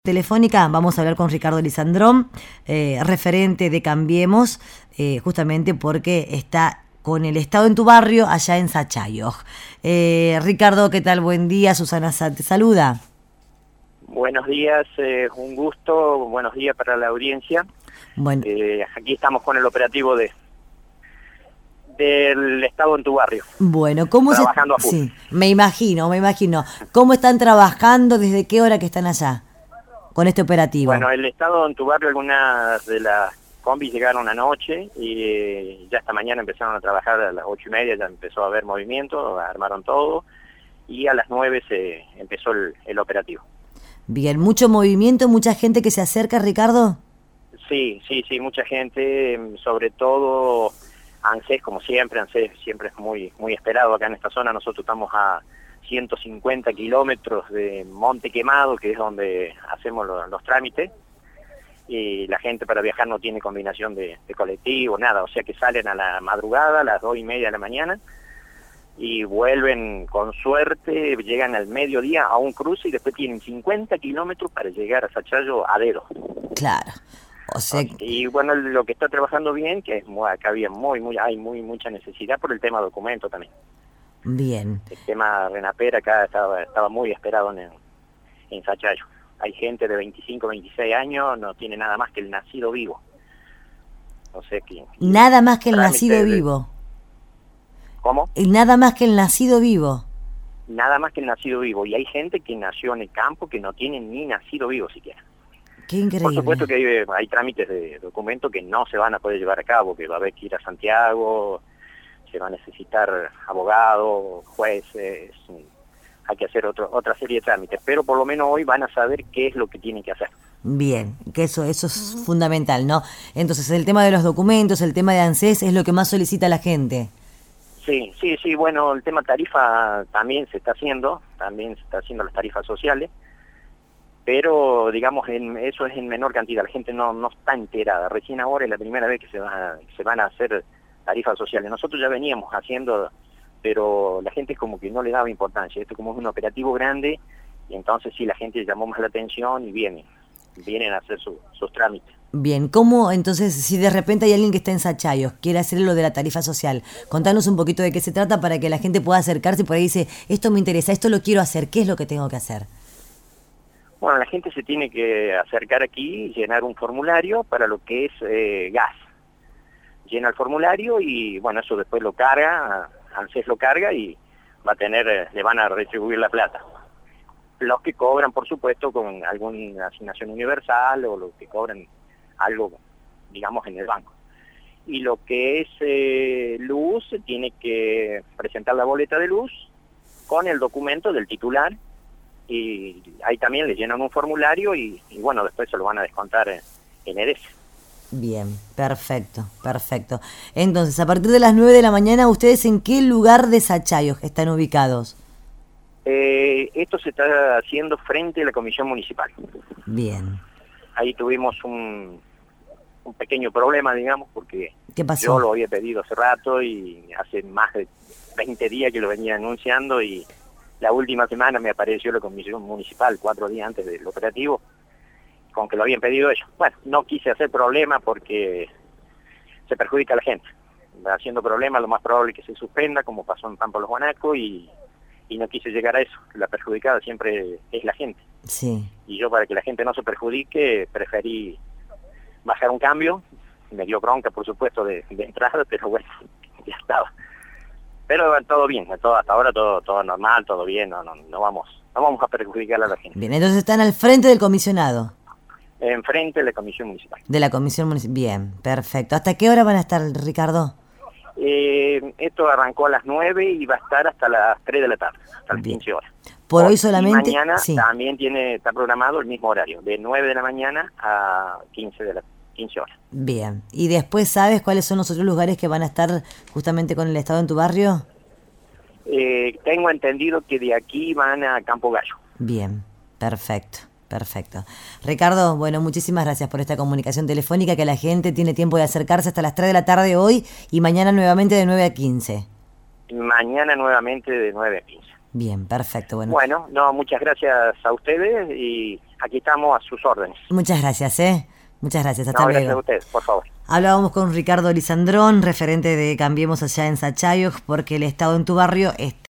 Telefónica, vamos a hablar con Ricardo Lisandrón, referente de Cambiemos, justamente porque está con el Estado en tu barrio, allá en Sachayoj. Ricardo, ¿qué tal? Buen día, Susana Sá te saluda. Buenos días, un gusto, buenos días para la audiencia. Bueno. Aquí estamos con el operativo del Estado en tu barrio. Bueno, ¿cómo trabajando a full. Sí, me imagino. ¿Cómo están trabajando? ¿Desde qué hora que están allá con este operativo? Bueno, el Estado en tu barrio, algunas de las combis llegaron anoche y ya esta mañana empezaron a trabajar a las 8:30, ya empezó a haber movimiento, armaron todo y a las 9 se empezó el operativo. Bien, ¿mucho movimiento, mucha gente que se acerca, Ricardo? Sí, mucha gente, sobre todo ANSES, como siempre, ANSES siempre es muy esperado acá en esta zona. Nosotros estamos a 150 kilómetros de Monte Quemado, que es donde hacemos los trámites, y la gente para viajar no tiene combinación de colectivo, nada, o sea que salen a la madrugada, a las 2:30 de la mañana, y vuelven con suerte, llegan al mediodía a un cruce y después tienen 50 kilómetros para llegar a Sachayo a dedo. Claro. O sea... Y bueno, lo que está trabajando bien, que es acá había hay mucha necesidad por el tema documento también. Bien. El tema Renapera acá estaba muy esperado en Sachayo. Hay gente de 25, 26 años, no tiene nada más que el nacido vivo. O sea que... Nada más que el nacido vivo. ¿Cómo? Nada más que el nacido vivo. Nada más que el nacido vivo. Y hay gente que nació en el campo que no tiene ni nacido vivo siquiera. Qué increíble. Por supuesto que hay trámites de documento que no se van a poder llevar a cabo, que va a haber que ir a Santiago, se va a necesitar abogados, jueces, hay que hacer otra serie de trámites, pero por lo menos hoy van a saber qué es lo que tienen que hacer. Bien, que eso es fundamental, ¿no? Entonces el tema de los documentos, el tema de ANSES es lo que más solicita la gente. Sí, bueno, el tema tarifa también se está haciendo las tarifas sociales, pero digamos eso es en menor cantidad, la gente no está enterada, recién ahora es la primera vez que se van a hacer tarifas sociales. Nosotros ya veníamos haciendo, pero la gente como que no le daba importancia, esto como es un operativo grande, y entonces sí la gente llamó más la atención y vienen a hacer sus trámites. Bien, ¿cómo entonces, si de repente hay alguien que está en Sachayos, quiere hacer lo de la tarifa social, contanos un poquito de qué se trata para que la gente pueda acercarse y por ahí dice, esto me interesa, esto lo quiero hacer, ¿qué es lo que tengo que hacer? Bueno, la gente se tiene que acercar aquí y llenar un formulario para lo que es gas. Llena el formulario y bueno, eso después lo carga, ANSES lo carga y le van a retribuir la plata. Los que cobran, por supuesto, con alguna asignación universal o los que cobran algo, digamos, en el banco. Y lo que es luz, tiene que presentar la boleta de luz con el documento del titular y ahí también le llenan un formulario y bueno, después se lo van a descontar en EDES. Bien, perfecto. Entonces, a partir de las 9 de la mañana, ¿ustedes en qué lugar de Sachayoj están ubicados? Esto se está haciendo frente a la comisión municipal. Bien. Ahí tuvimos un pequeño problema, digamos, porque ¿qué pasó? Yo lo había pedido hace rato y hace más de 20 días que lo venía anunciando y la última semana me apareció la comisión municipal 4 días antes del operativo con que lo habían pedido ellos. Bueno, no quise hacer problema porque se perjudica a la gente. Haciendo problema lo más probable es que se suspenda, como pasó en Pampa Los Guanacos, y no quise llegar a eso. La perjudicada siempre es la gente. Sí. Y yo, para que la gente no se perjudique, preferí bajar un cambio. Me dio bronca, por supuesto, de entrada, pero bueno, ya estaba. Pero todo bien, hasta ahora todo normal, todo bien, no vamos a perjudicar a la gente. Bien, entonces están al frente del comisionado. Enfrente de la comisión municipal. De la comisión municipal. Bien, perfecto. ¿Hasta qué hora van a estar, Ricardo? Esto arrancó a las 9 y va a estar hasta las 3 de la tarde, hasta las 15 horas. Por hoy solamente. Y mañana sí. También está programado el mismo horario, de 9 de la mañana a 15 horas. Bien. ¿Y después sabes cuáles son los otros lugares que van a estar justamente con el Estado en tu barrio? Tengo entendido que de aquí van a Campo Gallo. Bien, perfecto. Ricardo, bueno, muchísimas gracias por esta comunicación telefónica, que la gente tiene tiempo de acercarse hasta las 3 de la tarde hoy y mañana nuevamente de 9 a 15. Mañana nuevamente de 9 a 15. Bien, perfecto. Bueno, muchas gracias a ustedes y aquí estamos a sus órdenes. Muchas gracias, Muchas gracias, hasta No, luego. gracias a ustedes, por favor. Hablábamos con Ricardo Lisandrón, referente de Cambiemos allá en Sachayoj, porque el Estado en tu barrio está